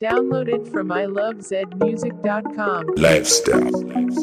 Download it from ilovezmusic.com. Lifestyle.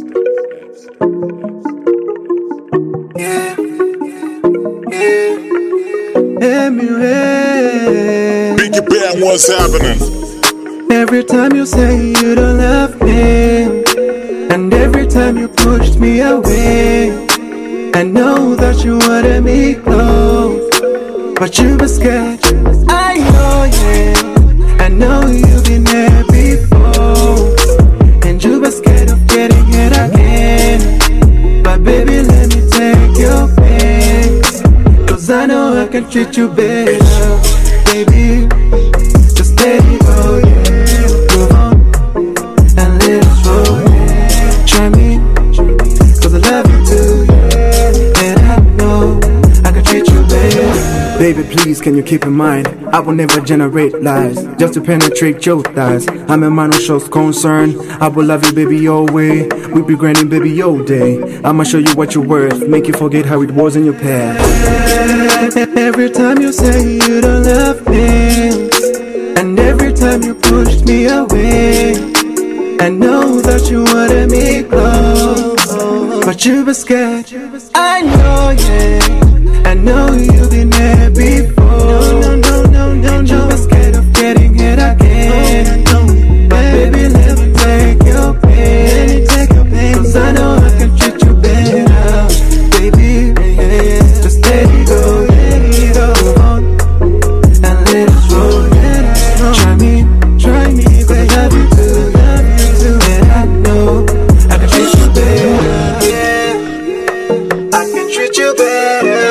Biggie Bang, what's happening? Every time you say you don't love me, and every time you pushed me away, I know that you wanted me close, but you were scared. I know, yeah, I know you've been there before, and you were scared of getting it again. But baby, let me take your pain, 'cause I know I can treat you better. Baby, just let it go, yeah. Move on and let it flow, yeah. Try me, 'cause I love you too, yeah. And I know I can treat you better. Baby, please, can you keep in mind, I will never generate lies just to penetrate your thighs. I'm a man who shows concern. I will love you, baby, your way. We'll be grinding, baby, your day. I'ma show you what you're worth, make you forget how it was in your past. Every time you say you don't love me, and every time you pushed me away, I know that you wanted me close, but you were scared. I know, yeah, I know you've been there before. And you were scared of getting it again. But baby, let me take your pain, 'cause I know I can treat you better. Baby, yeah, just let it go, move on and let it roll. Try me, 'cause I love you too, and I know I can treat you better. Yeah, I can treat you better.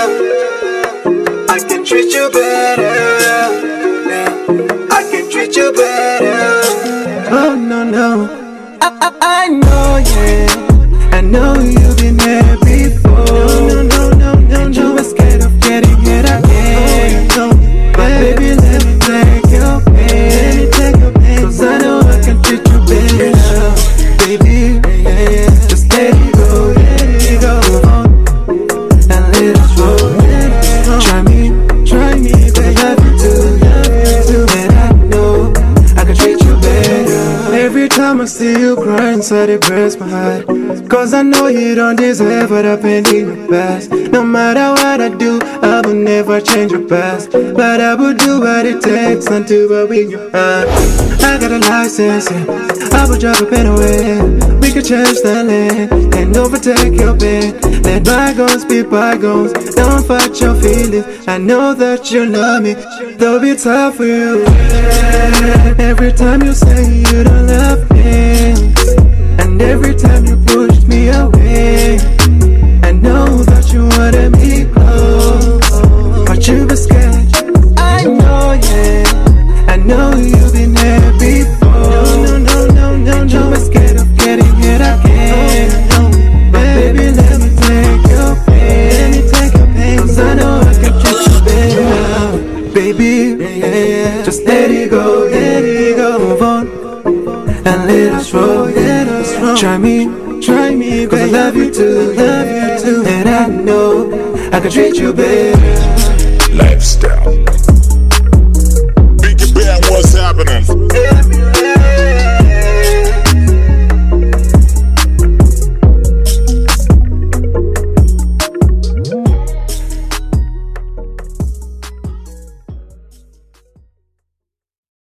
I can treat you better. Yeah, I can treat you better. Oh no, no, I know, yeah, I know you've been there before. And you were scared of getting it again. But baby, let me take your pain, 'cause I know I can treat you better. Baby, yeah, just let it go, move on and let it roll. Try me, 'cause I love you too, and I know I can treat you better. Every time I see you crying, so it breaks my heart, 'cause I know you don't deserve what happened in your past. No matter what I do, I will never change your past, but I will do what it takes until I win your heart. I got a license, yeah, I will drive a pen away. We could change the lane and overtake your pain. Let bygones be bygones, don't fight your feelings. I know that you love me, though it's hard for you. Every time you say you don't love me, and every time you pushed me away, I know that you wanted me close, but you were scared. I know, yeah, I know you've been there before. And you were scared of getting it again. But baby, let me take your pain, 'cause I know I can treat you better. Baby, yeah, just let it go, move on and let us roll. Try me, 'cause I love you too, and I know I can treat you better. Lifestyle.